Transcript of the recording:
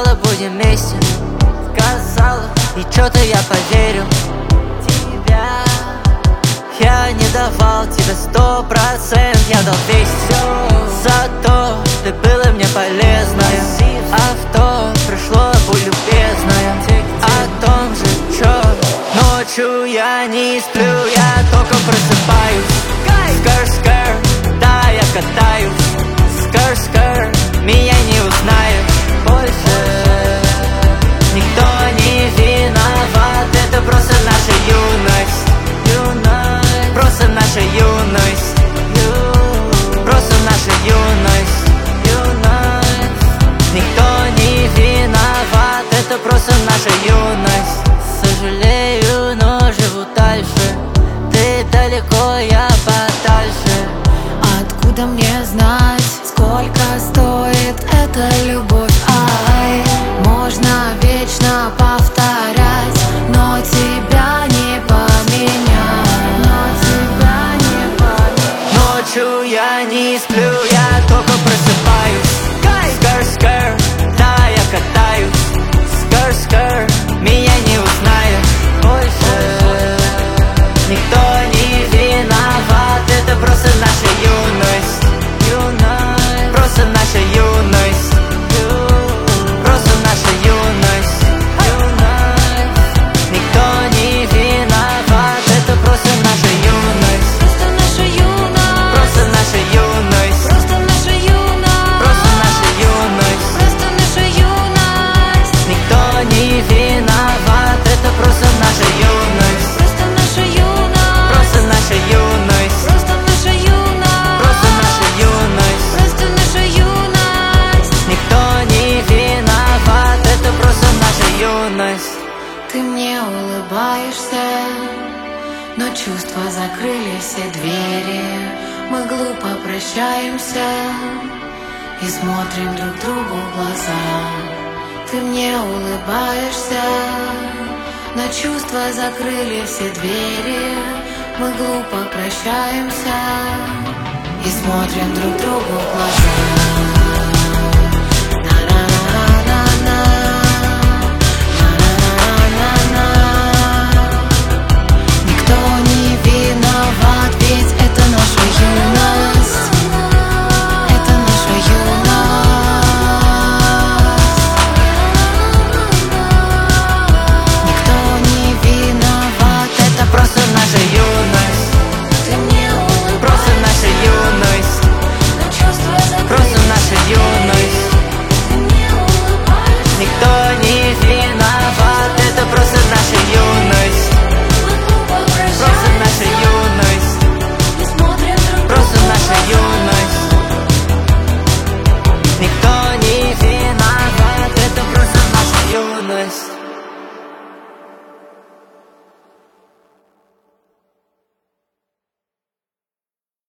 сказала, будем вместе. Сказала, и чё-то я поверил. Тебя я не давал тебе 100%, я дал 200. Зато ты была мне полезная. Авто пришло болью бездная. О том же, чё ночью я не сплю, я только просыпаюсь. Скр-скр, да, я катаюсь. Скр-скр, меня не узнаешь больше. Никто не виноват, это просто наша юность. Просто наша юность. Просто наша юность. Никто не виноват, это просто наша юность. Сожалею, но живу дальше. Ты далеко, я подальше. Откуда мне знать, сколько стоит эта любовь? Ай, можно вечно повторять, но тебя не поменять. Но тебя не поменять. Ночью я не сплю, я только просыпаюсь. Скр-скр, да, я катаюсь. Скр-скр, меня не узнаешь больше. Никто не виноват, это просто наша юность. Просто наша юность. Просто наша юность. Никто не виноват, это просто наша юность. Просто наша юность. Просто наша юность. Просто наша юность. Просто наша юность. Просто наша юность. Никто не виноват, это просто наша юность. Просто наша юность. Просто наша юность. Просто наша юность. Просто наша юность. Просто наша юность. Никто не виноват, это просто наша юность. Ты мне улыбаешься, но чувства закрыли все двери. Мы глупо прощаемся и смотрим друг другу в глаза. Ты мне улыбаешься, но чувства закрыли все двери. Мы глупо прощаемся и смотрим друг другу в глаза.